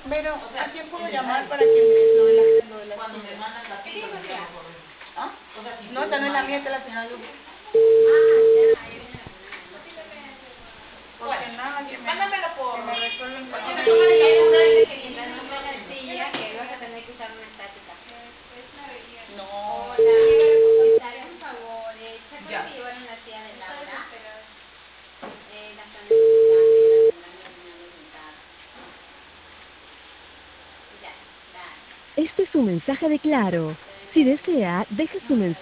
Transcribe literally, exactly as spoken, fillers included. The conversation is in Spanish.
Pero, O sea, ¿a quién puedo el llamar detalle. para que me, lo de las, lo de las Cuando me sillas? mandan la ¿Qué cita, tiempo me llamo tienes? por eso. ¿Ah? O sea, si No, esta tú no es la mía, esta es mandas. la señora Lupe. Ah, ya, hay una, una, no sé. Porque Bueno, nada, que me, mándamelo por. que me resuelven con Porque No, me otra. y toman la dijeron captura ahorita y, que y mientras no no traigas entiendo. silla, que vas a tener que usar una estática. No. Hola, necesitaría un favor. Eh, ¿Se acuerdan que Ya. llevaron la silla de Laura? Eh, la están necesitando, ya la tendrán que tener limitada. Ya, gracias. Este es un mensaje de Claro. Te Si bendiga. desea, deje su mensaje.